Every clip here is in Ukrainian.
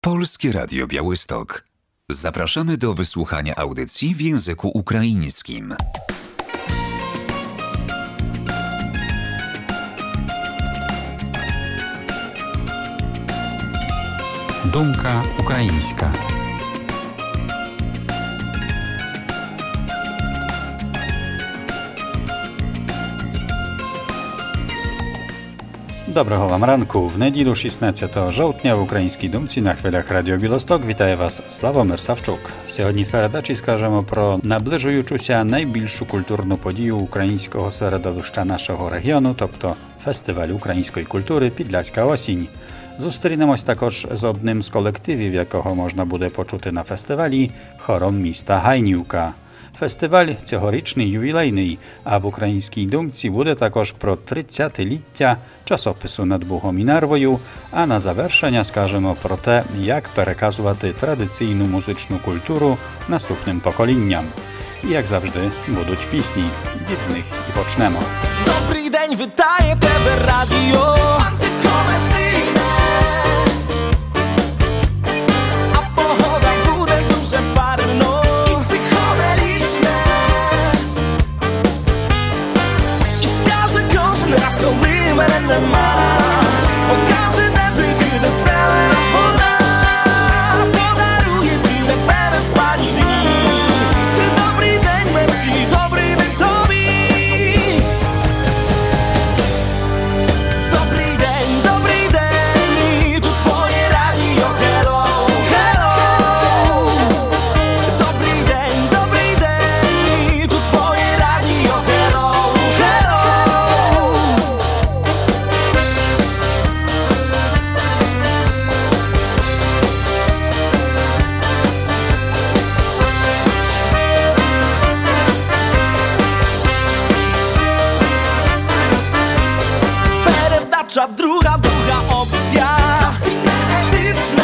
Polskie Radio Białystok. Zapraszamy do wysłuchania audycji w języku ukraińskim. Думка українська. Доброго вам ранку. В неділю 16 жовтня в українській думці на хвилях Радіо Білосток вітає вас Славомир Савчук. Сьогодні в передачі скажемо про наближуючуся найбільшу культурну подію українського середовища нашого регіону, тобто фестиваль української культури «Підляська осінь». Зустрінемось також з одним з колективів, якого можна буде почути на фестивалі – хором міста Гайнівка. Фестиваль цьогорічний ювілейний, а в українській думці буде також про 30-ліття часопису «Над Бугом і Нарвою», а на завершення скажемо про те, як переказувати традиційну музичну культуру наступним поколінням. І, як завжди, будуть пісні. Від них і почнемо. Добрий день, вітає тебе радіо антикомерційне. А погода буде дуже парно і психоделічне. І скаже кожен раз, коли мене нема, покаже, де прийти до себе вона, подарує ті непереспані дні. Ти добрий день, мерсі, добрий день тобі. Добрий день, і тут твоє радіо, hello, hello. Добрий день, і тут твоє радіо, hello, hello. Передача друга опція, зовсім не етична.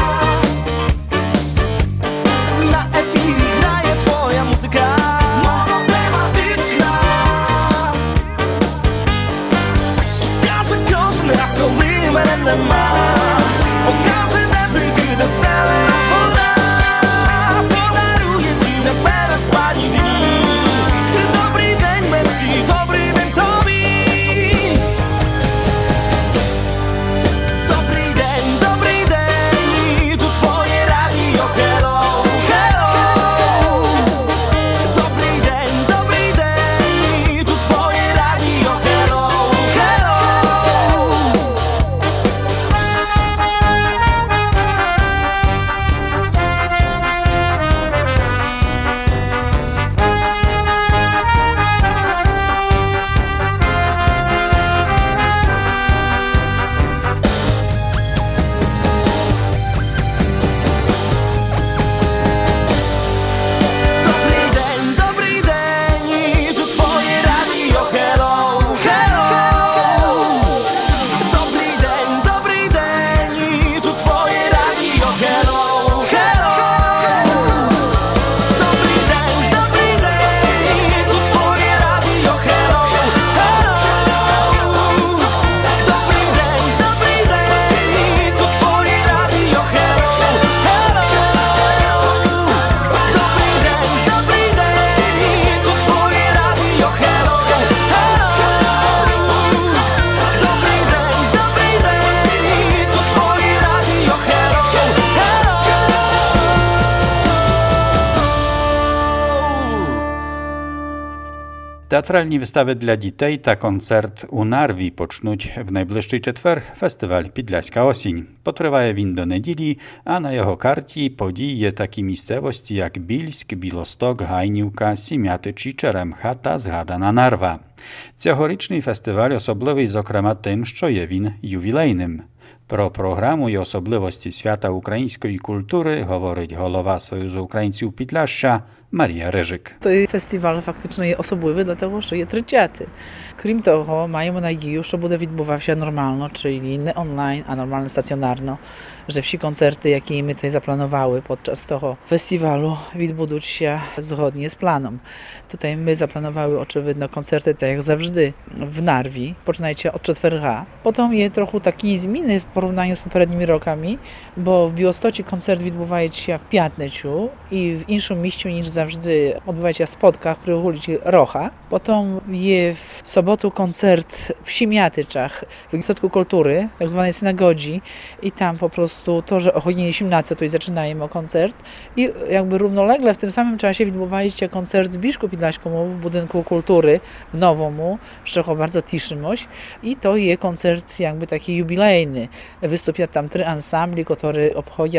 На ефірі грає твоя музика, монотематична. І скаже кожен раз, коли мене нема, покаже, де прийти до себе вона, подарує ті непереспані дні. Ти добрий день, мерсі, добрий день тобі. Добрий день, і тут твоє радіо, hello, hello. Добрий день, і тут твоє радіо, hello, hello. Добрий день, і тут твоє радіо, hello, hello. Добрий день, і тут твоє радіо, hello, hello. Добрий день, і тут твоє радіо, hello, hello. Добрий день, і тут твоє радіо, hello, hello. Добрий день, і тут твоє радіо, hello, hello. Добрий день, і тут твоє радіо, hello, hello. Театральні вистави для дітей та концерт у Нарві почнуть в найближчий четвер фестиваль «Підляська осінь». Потриває він до неділі, а на його карті події є такі місцевості, як Більськ, Білосток, Гайнівка, Сім'ятич і Черемха та згадана Нарва. Цьогорічний фестиваль особливий, зокрема, тим, що є він ювілейним. Про програму і особливості свята української культури говорить голова Союзу українців Підляшшя Maria Ryżyk. Той фестиваль фактично є особливий для того, що є 3 чати. Крім того, маємо надію, що буде відбувався нормально, czyli не онлайн, а нормально стаціонарно, że всі концерти, які ми tutaj запланували podczas того фестивалю, відбудуться згодні з планом. Tutaj my zaplanowali oczywiście koncerty, tak jak zawsze, w Narwi, poczynajcie od czwartka. Potem jest trochę takie zmiany w porównaniu z poprzednimi rokami, bo w Białostoku koncert odbywa się w piątnicu i w innym miejscu niż zawsze odbywa się w spotkach przy ulicy Rocha. Potem jest w sobotę koncert w Siemiatyczach, w Instytucie Kultury, tak zwanej synagodzi, i tam po prostu to, że o godzinie 17 to zaczynamy koncert i jakby równolegle w tym samym czasie odbywa się koncert w Biszku Podlaśkomu w Budynku Kultury w Nowomu, z czego bardzo cieszymy się. I to jest koncert jakby taki jubilejny. Wystąpią tam 3 ansambli, które obchodzą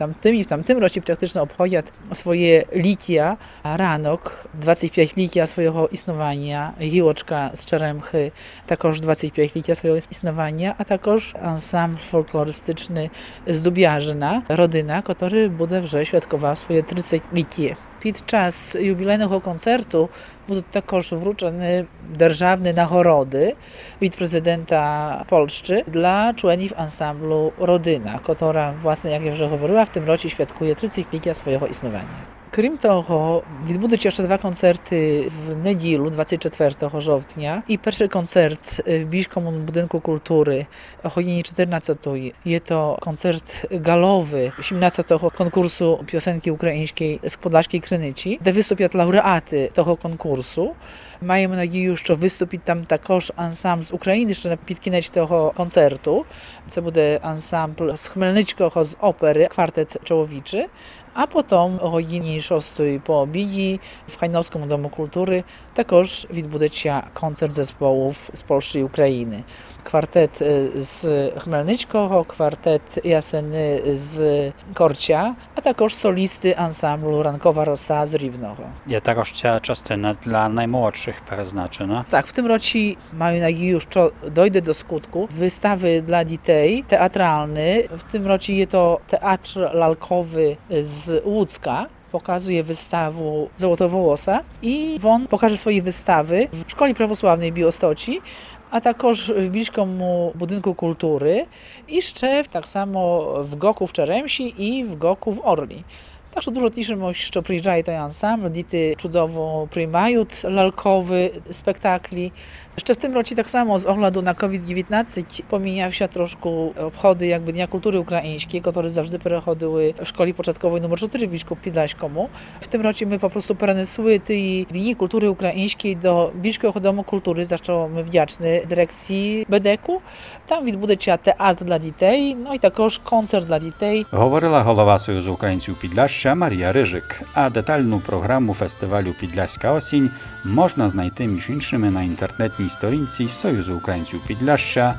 w tamtym roku praktycznie obchodzą swoje litia, a ranok 25 litia swojego istnienia, Giłoczka z Czeremchy, takoż 25 litia swojego istnienia, a takoż ansambl folklorystyczny z Dubiarzyna, Rodyna, który będzie wrze świadkował swoje 30 litie. Podczas jubilejnego koncertu będą також wrучone державne nagrody od prezydenta Polski dla członków ansamblu Rodyna, która właśnie, jak ja już mówiła, w tym roku świadkuje 30-lecia swojego istnienia. Крім того, відбудуть ще 2 концерти в неділю, 24 жовтня. І перший концерт в Biszkomu Budynku Kultury o godzinie 14. Jest to koncert galowy 18 konkursu piosenki ukraińskiej z Podlaskiej Krynyci, gdzie wystąpią laureaty tego konkursu. Маємо надію, що виступить там також ансамбль з України, що під кінець того концерту. Це буде ансамбль з Хмельницького, з опери, квартет чоловічий. A potem o godzinie 6 po obiedzie w Hajnowskim Domu Kultury також відбудеться koncert zespołów z Polski i Ukrainy. Kwartet z Chmelnyczkogo, kwartet Jaseny z Korcia, a także solisty ansamblu Rankowa Rosa z Rivnego. Je також ця частина dla najmłodszych przeznaczona. Tak, w tym roku mają nadzieję, że dojdzie do skutku wystawy dla dzieci teatralny. W tym roku jest to teatr lalkowy z Łódzka. Pokazuje wystawę Złotowłosa i on pokaże swoje wystawy w Szkole Prawosławnej w Białostoku, a także w Biszkomu Budynku Kultury i jeszcze tak samo w Goku w Czeremsi i w Goku w Orli. Także dużo cieszymy się, że przyjeżdżają ten ansambl, dzieci cudownie przyjmują lalkowy spektakli. Jeszcze w tym roku tak samo z oglądu na COVID-19 pomijał się troszkę obchody jakby Dnia Kultury Ukraińskiej, które zawsze przechodziły w szkole początkowej nr 4 w Biszku Podlaśkomu. W tym roku my po prostu przenesły te Dni Kultury Ukraińskiej do Biszkowego Domu Kultury, za co my wdzięczni dyrekcji BDK-u. Tam відбуде teatr dla dzieci, no i також koncert dla dzieci. Говорила голова Союзу українців Підляшшя Марія Ryżyk, a детальну програму фестивалю «Підляська осінь» можна знайти між іншими на інтернетній сторінці Союзу українців Підляшшя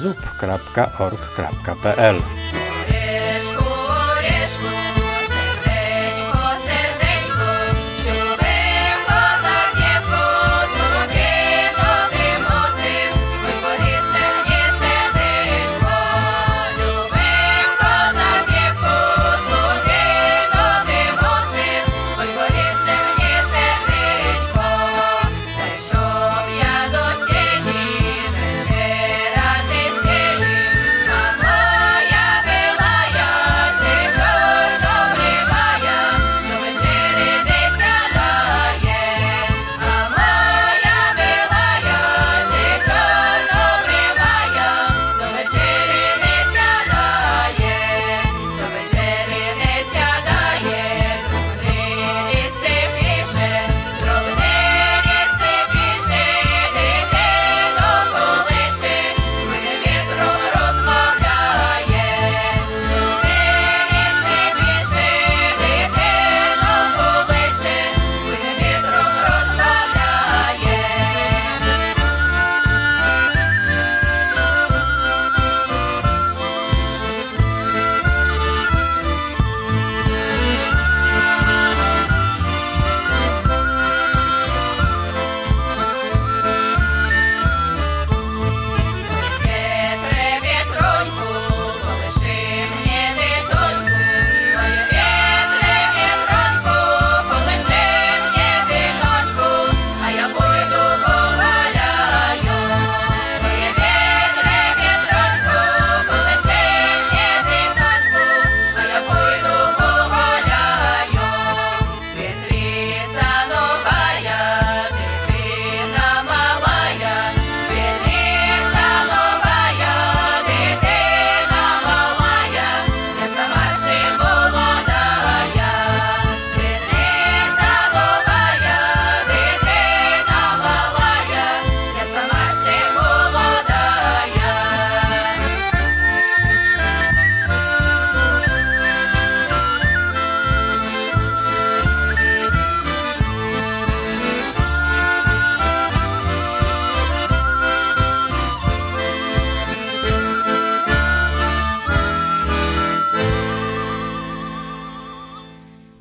zup.org.pl. Radę sieni, a moja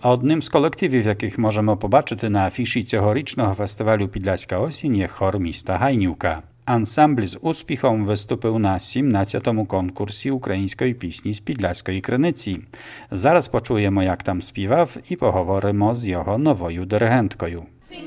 Одним з колективів, яких можемо побачити на афіші цьогорічного фестивалю «Підляська осінь» є хор міста Гайнівка. Ансамбль з успіхом виступив на 17-му конкурсі української пісні з Підляської Криниці. Зараз почуємо, як там співав, і поговоримо з його новою диригенткою.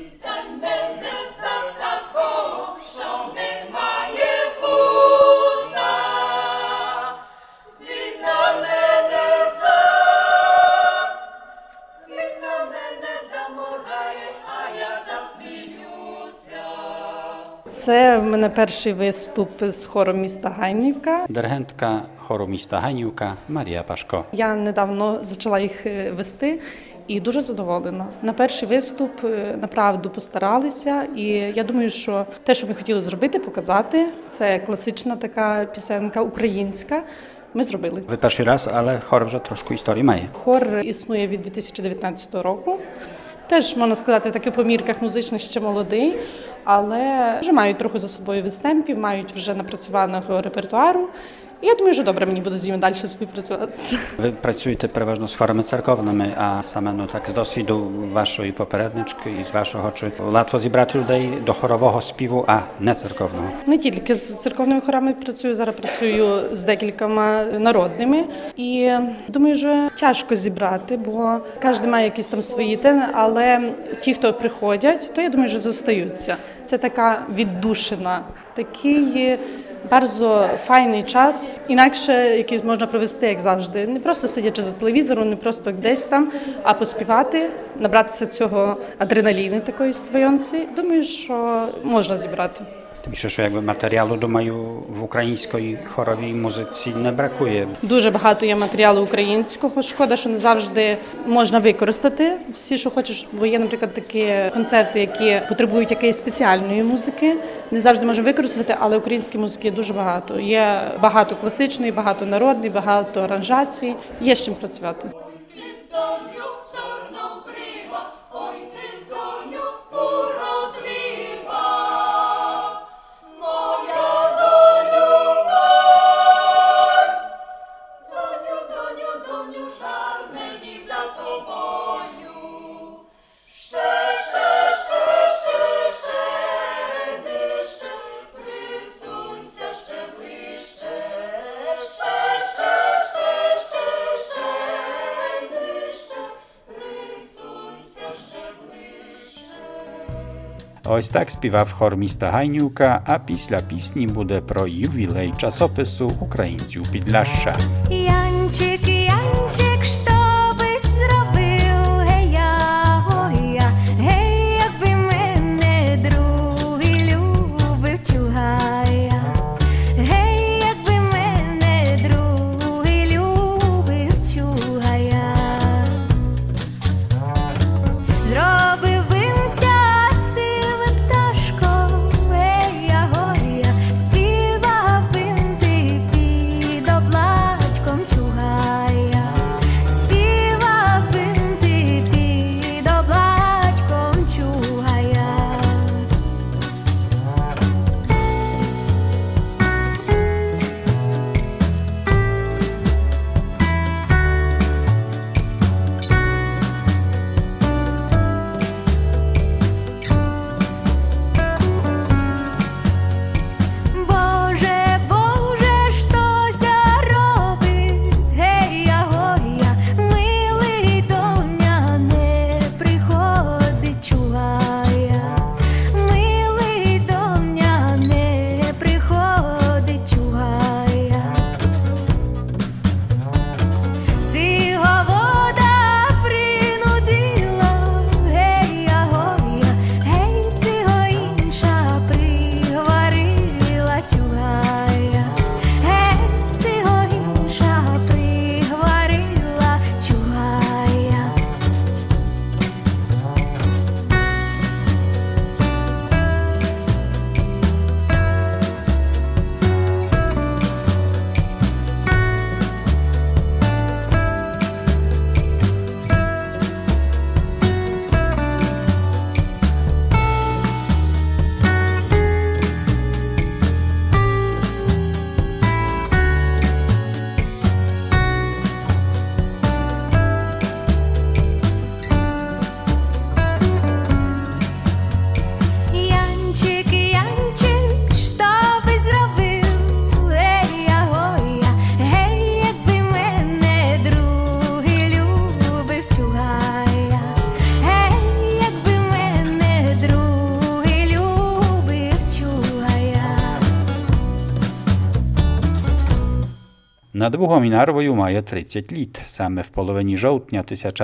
Це в мене перший виступ з хором міста Гайнівка. Диригентка хору міста Гайнівка Марія Пашко. Я недавно почала їх вести і дуже задоволена. На перший виступ направду постаралися, і я думаю, що те, що ми хотіли зробити, показати, це класична така пісенка українська. Ми зробили. Ви перший раз, але хор вже трошки історії має. Хор існує від 2019 року. Теж, можна сказати, таки по мірках музичних ще молодий, але вже мають трохи за собою вистемпів, мають вже напрацьованого репертуару. І я думаю, що добре мені буде з ними далі співпрацювати. Ви працюєте переважно з хорами церковними, а саме так з досвіду вашої попереднички і з вашого, чи легко зібрати людей до хорового співу, а не церковного? Не тільки з церковними хорами працюю, зараз працюю з декількома народними. І думаю, що тяжко зібрати, бо кожен має якісь там свої теми, але ті, хто приходять, то я думаю, що зостаються. Це така віддушина, такий bardzo файний час, інакше, який можна провести, як завжди. Не просто сидячи за телевізором, не просто десь там, а поспівати, набратися цього адреналіни такої співайонці. Думаю, що можна зібрати. Тим більше, що якби матеріалу, думаю, в українській хоровій музиці не бракує. Дуже багато є матеріалу українського. Шкода, що не завжди можна використати всі, що хочеш. Бо є, наприклад, такі концерти, які потребують якоїсь спеціальної музики. Не завжди можемо використати, але української музики є дуже багато. Є багато класичної, багато народної, багато аранжацій. Є з чим працювати. Ось так співав хор міста Гайнівка, а після пісні буде про ювілей часопису українців Підляшша. Янчик, Янчик, що би зробив, гей-я, ой-я, гей, якби мене другий любив, чугая, гей, якби мене другий любив, чугая, зробив бимся сивим пташком, гей-я, ой-я, співав бим ти під облачком Nad Buгом і Нарвою має 30 літ. Саме в половині жовтня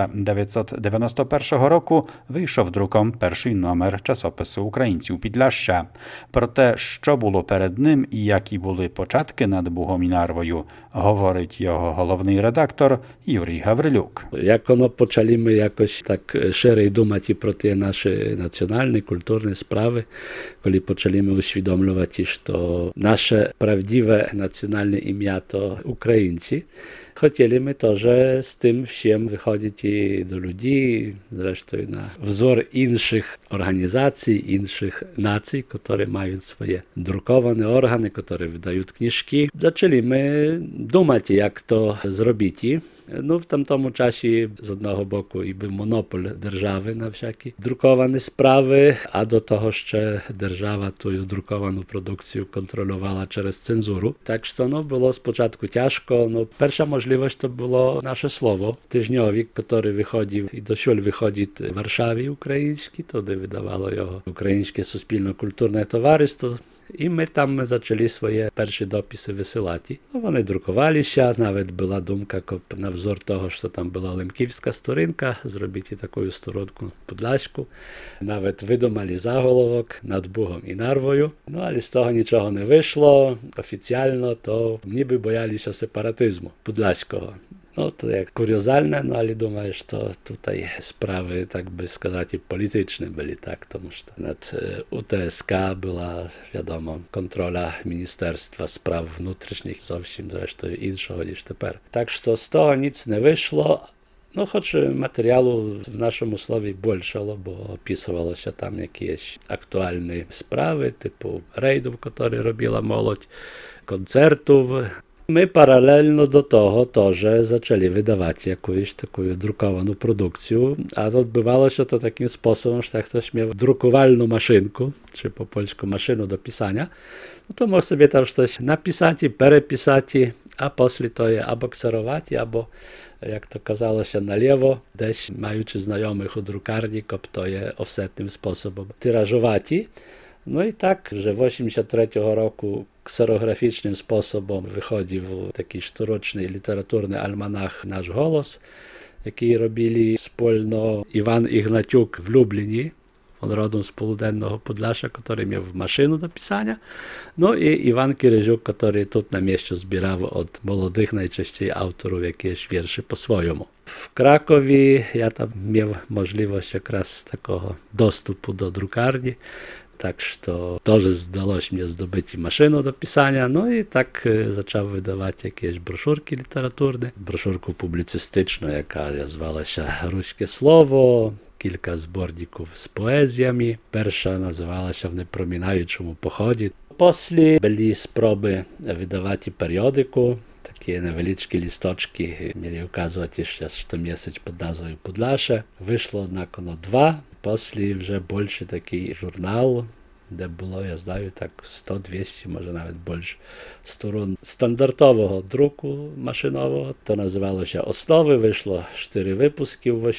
1991 року вийшов друком перший номер часопису «Українців Підляшшя». Про те, що було перед ним і які були початки над Бугом і Нарвою, говорить його головний редактор Юрій Гаврилюк. Як воно почали ми якось так шире думати про ті наші національні, культурні справи, коли почали ми усвідомлювати, що наше правдиве національне ім'я – то українці. Хотіли ми теж з тим всім виходити до людей, зрештою на взор інших організацій, інших націй, які мають свої друковані органи, які видають книжки. Почали ми думати, як то зробити. Ну, в тамтому часі, з одного боку, і був монополь держави на всякі друковані справи, а до того ще держава ту друковану продукцію контролювала через цензуру. Так що, було спочатку тяжко. Перша можливість to było nasze słowo. Tyżniowik, który wychodził i do siul wychodzi w Warszawie ukraiński, to wydawało jego ukraińskie суспільно-культурне товариство. І ми там почали свої перші дописи висилати. Вони друкувалися, навіть була думка, на взор того, що там була лемківська сторінка, зробити таку сторонку подляшку. Навіть видумали заголовок «Над Бугом і Нарвою». Але з того нічого не вийшло. Офіційно то ніби боялися сепаратизму подляшського. To jak kuriozalne, ale думаю, że tutaj sprawy, tak by сказати, polityczne byli, tak, тому що nad UTSK była, wiadomo, kontrola Ministerstwa Spraw Внутрішніх, зовсім, zresztą, іншого, niż тепер. Так що з того nic не вийшло. Choć materiału w naszym słowie більшало, bo opisywалося tam jakieś aktualne sprawy, typu rejdów, które robiła молодь, koncertów. Ми паралельно до того теж почали видавати якусь таку друковану продукцію, а відбувалося то таким способом, що хтось мав друкувальну машинку, чи по-польську машину до писання, то мог собі там щось написати, переписати, а після того або ксерувати, або, як то казалося, наліво, десь маючи знайомих у друкарні, то є офсетним способом тиражувати. No i tak, że w 1983 roku kserograficznym sposobem wychodził taki szturoczny literaturny almanach Nasz Голос, jaki robili wspólno Iwan Ignaciuk w Lublinie. On rodem z Południowo Podlasia, który miał maszynę do pisania. No i Iwan Kiryziuk, który tu na mieście zbierał od młodych najczęściej autorów jakieś wierszy po swojemu. W Krakowie ja tam miał możliwość jakraz takiego dostępu do drukarni. Так що теж здалося мені здобити машину до писання. Ну і так почав видавати якісь брошурки літературні. Брошурку публіцистичну, яка звалася «Руське слово», кілька зборників з поезіями. Перша називалася «В непромінаючому поході». Після були спроби видавати періодику. Такі невеличкі лісточки mieli ukazywać ще щомісяць під назвою «Подляше». Вийшло, однак, 2. Після вже більше такий журнал, де було, я знаю, так 100-200, може навіть більше сторон стандартового друку машинового. То називалося «Основи». Вийшло 4 випуски в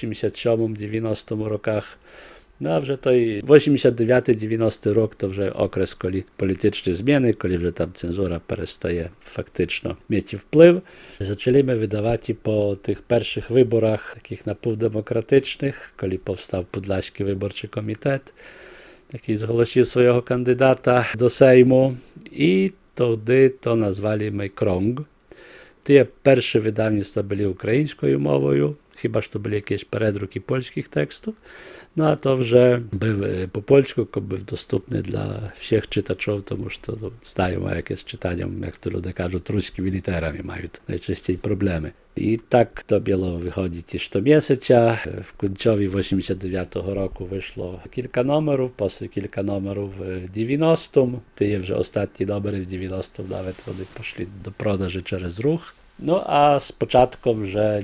87-90 роках. No a вже той 89-90 rok to вже okres, коли polityczne zmiany, коли вже tam cenzura перестає фактично mieć wpływ. Zaczęliśmy wydawać po tych pierwszych wyborach, takich napółdemokratycznych, kiedy powstał Podlaski Wyborczy Komitet, taki zgłosił swojego kandydata do Sejmu i wtedy to nazwaliśmy Krąg. Te pierwsze wydawnictwa były ukraińską mową, chyba że to były jakieś передруки polskich tekstów. No a to, że był po polsku, był dostępny dla wszystkich czytaczów, to już to znają, jak jest czytaniem, jak to ludzie każą, ruskimi literami mają najczęściej problemy. I tak to było wychodzić jeszcze miesiąca. W końcowi 89 roku wyszło kilka numerów, potem kilka numerów w 90. Te już ostatnie numery w 90 nawet one poszli do sprzedaży przez ruch. No a z początkiem, że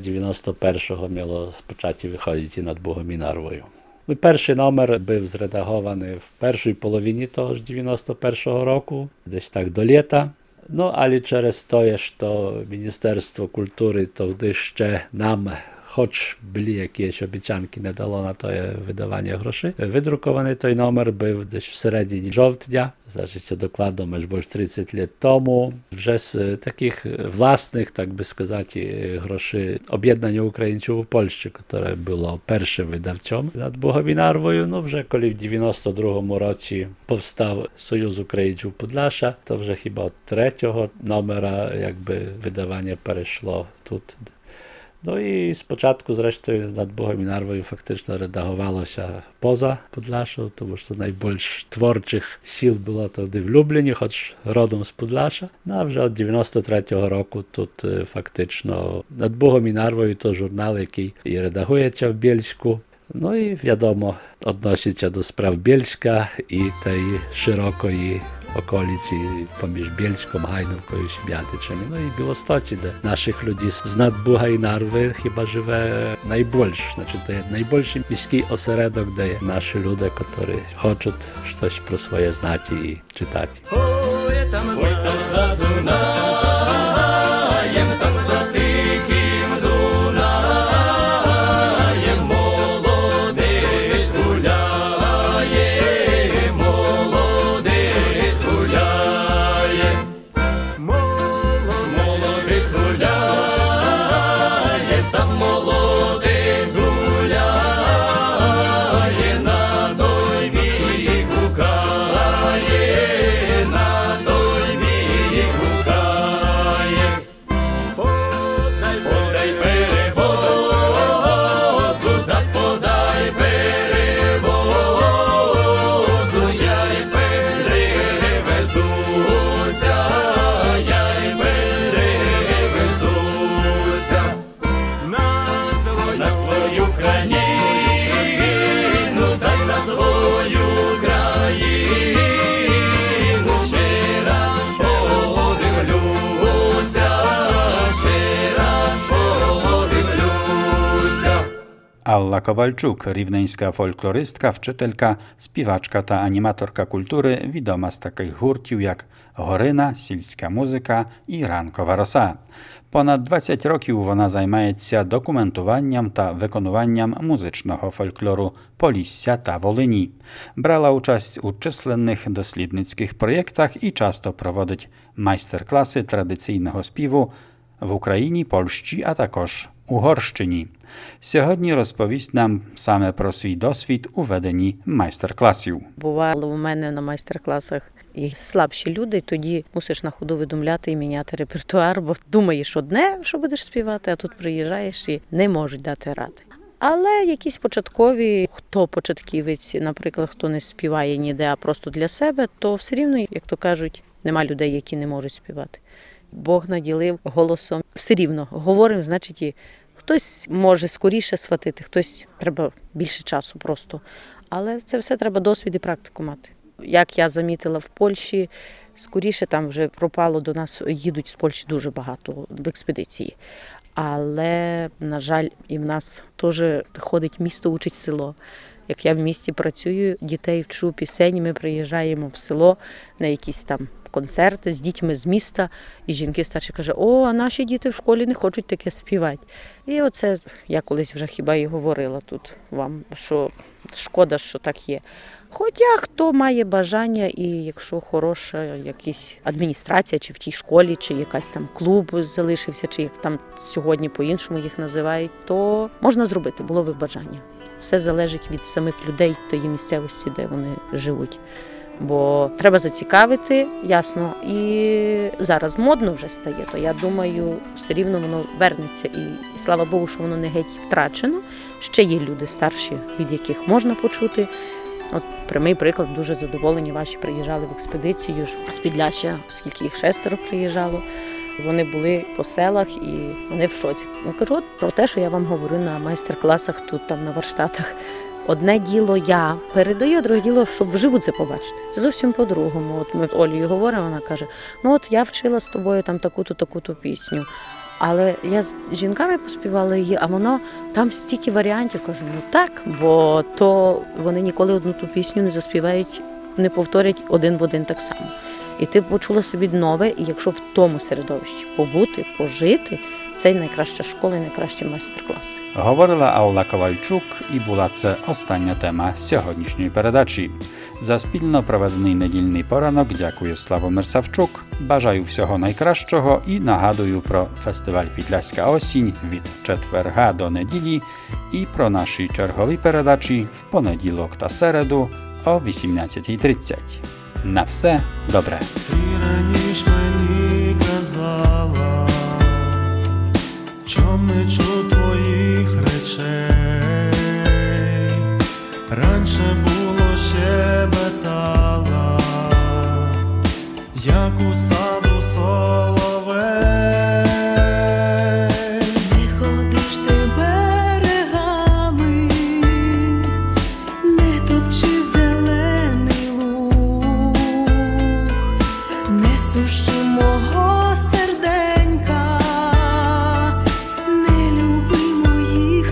91 miało zacząć wychodzić Nad Bugom i Narwою. Перший номер був зредагований в першій половині того ж 91-го року, десь так до літа. Ну, але через те, що Міністерство культури тоді ще нам хоч були якісь обіцянки, не дало на те видавання грошей. Видрукований той номер був десь в середині жовтня, значить, докладно, майже більше 30 років тому. Вже з таких власних, так би сказати, грошей об'єднання українців у Польщі, яке було першим видавцем над Богом і Нарвою. Ну, вже коли в 92-му році повстав Союз українців Подляша, то вже хіба od третього номера якби видавання перейшло тут. No i z początku zresztą nad Bogiem i Narwą faktycznie redagowało się poza Podlaszą, to już to najbardziej twórczych sił było to w Lublinie, choć rodem z Podlasza. No a вже od 93 roku тут faktycznie nad Bogiem i Narwą to żurnal, jaki i redaguje się w Bielsku. No i wiadomo, odnosi się do spraw Bielska i tej szerokoj okolicy pomiędzy Bielską, Hajnówką i Śmiatyczymi. No i Białostocie, gdzie naszych ludzi z Nadbucha i Narwy chyba żywe najbольше. Znaczy to jest najbardziej miejski ośrodek, gdzie nasi ludzie, którzy chcą coś pro swoje znać i czytać. Ой, там за Дунаєм, там за тихим Дунаєм, молодець гуляє, молодець гуляє, молодець гуляє, там молодець гуляє, на той бік гукає, на той бік гукає. Подай перевозу, та подай перевозу, я й перевезуся, я й перевезуся на свою країну, дай на свою країну, ще раз подивлюся, ще раз подивлюся. Alla Kowalczuk, rівненська фольклористка, вчителька, співачка та аніматорка культури, відома з таких гуртів, як «Горина», «Сільська музика» і «Ранкова роса». Понад 20 років вона займається документуванням та виконуванням музичного фольклору Полісся та Волині. Брала участь у численних дослідницьких проєктах і часто проводить майстер-класи традиційного співу в Україні, Польщі, а також Угорщині. Сьогодні розповість нам саме про свій досвід у веденні майстер-класів. Бувало у мене на майстер-класах і слабші люди, тоді мусиш на ходу видумляти і міняти репертуар, бо думаєш одне, що будеш співати, а тут приїжджаєш і не можуть дати ради. Але якісь початкові, хто початківець, наприклад, хто не співає ніде, а просто для себе, то все рівно, як то кажуть, нема людей, які не можуть співати. Бог наділив голосом. Все рівно говоримо, значить, і хтось може скоріше схватити, хтось треба більше часу просто. Але це все треба досвід і практику мати. Як я замітила в Польщі, скоріше там вже пропало до нас, їдуть з Польщі дуже багато в експедиції. Але, на жаль, і в нас теж ходить місто, учить село. Як я в місті працюю, дітей вчу пісень, ми приїжджаємо в село на якісь там концерти з дітьми з міста, і жінки старші кажуть, о, а наші діти в школі не хочуть таке співати. І оце я колись вже хіба і говорила тут вам, що шкода, що так є. Хоча хто має бажання, і якщо хороша якась адміністрація, чи в тій школі, чи якась там клуб залишився, чи як там сьогодні по-іншому їх називають, то можна зробити, було би бажання. Все залежить від самих людей тої місцевості, де вони живуть. Бо треба зацікавити, ясно, і зараз модно вже стає, то я думаю, все рівно воно вернеться. І слава Богу, що воно не геть втрачено. Ще є люди старші, від яких можна почути. От прямий приклад, дуже задоволені ваші приїжджали в експедицію з Підляшшя, оскільки їх 6 приїжджало. Вони були по селах і вони в шоці. Я кажу, от про те, що я вам говорю на майстер-класах тут, там на варштатах. Одне діло я передаю, друге діло, щоб вживу це побачити. Це зовсім по-другому. От ми з Олею говоримо, вона каже, ну от я вчила з тобою там таку-то пісню. Але я з жінками поспівала її, а воно там стільки варіантів. Кажу, ну так, бо то вони ніколи одну ту пісню не заспівають, не повторять один в один так само. І ти почула собі нове, і якщо в тому середовищі побути, пожити, Це й найкраща школа, і найкращі майстер-класи. Говорила Aula Ковальчук, і була це остання тема сьогоднішньої передачі. За спільно проведений недільний поранок дякую Славомир Савчук, бажаю всього найкращого і нагадую про фестиваль «Підляська осінь» від четверга до неділі і про наші чергові передачі в понеділок та середу о 18:30. На все добре! Ти раніше мені казала, чом не чув твоїх речей. Раніше було щебетала, як у саду соловей. Не ходиш ти берегами, не топчи зелений луг, не суши мого серденька, не люби моїх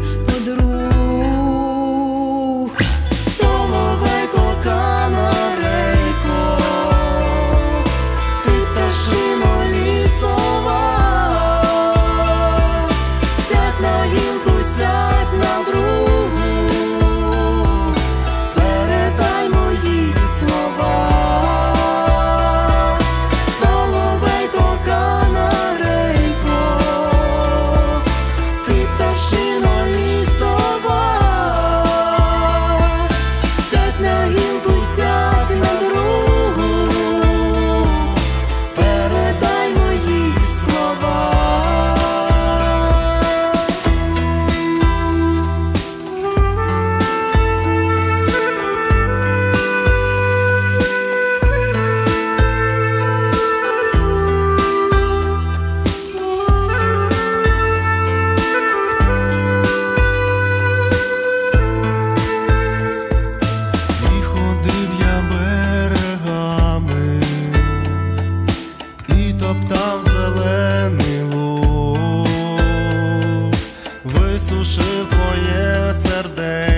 подруг. Соловейко, канарейко, ти пташино лісова, сядь на гілку, сядь на другу, передай мої слова. Соловейко, канарейко, ти пташино лісова, сядь на гілку, сядь на другу, передай мої слова. І ходив я берегами, і топтав зелений луг, висушив твоє серденько.